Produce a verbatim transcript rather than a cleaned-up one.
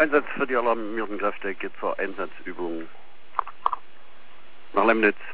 Einsatz für die alarmierten Kräfte geht zur Einsatzübung nach Lemnitz.